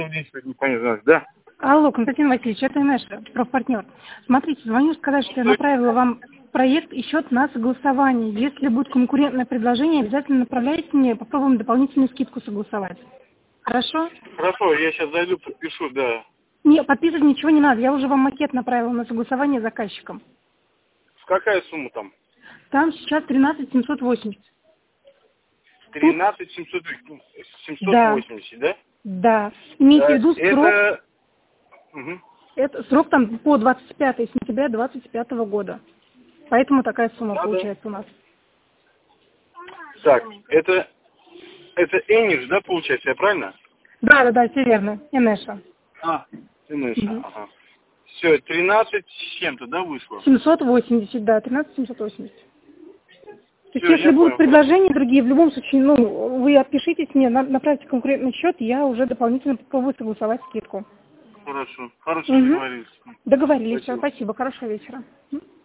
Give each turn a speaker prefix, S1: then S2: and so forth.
S1: Непонятно, да?
S2: Алло, Константин Васильевич, это наш профпартнер. Смотрите, звоню сказать, что я направила вам проект и счет на согласование. Если будет конкурентное предложение, обязательно направляйте мне, попробуем дополнительную скидку согласовать. Хорошо?
S1: Хорошо, я сейчас зайду, подпишу, да.
S2: Не, подписывать ничего не надо, я уже вам макет направила на согласование с заказчиком.
S1: Какая сумма там?
S2: Там сейчас 13 780.
S1: 13 780, да?
S2: Да. Имейте в виду срок.
S1: Это... Угу.
S2: Это срок там по 25 сентября 2025 года. Поэтому такая сумма
S1: Да,
S2: получается у нас.
S1: Так, это Эниш, да, получается, я правильно?
S2: Да, все верно. Энеша.
S1: Эниш,
S2: Угу.
S1: ага. Все, 13 с чем-то, да, вышло?
S2: 780, да, 13 780. То есть,
S1: Все,
S2: если
S1: я
S2: будут
S1: понял.
S2: предложения другие, в любом случае, вы отпишитесь мне, направьте конкурентный счет, я уже дополнительно попробую согласовать скидку.
S1: Хорошо,
S2: Угу.
S1: договорились.
S2: Договорились.
S1: Спасибо.
S2: Спасибо. Хорошего вечера.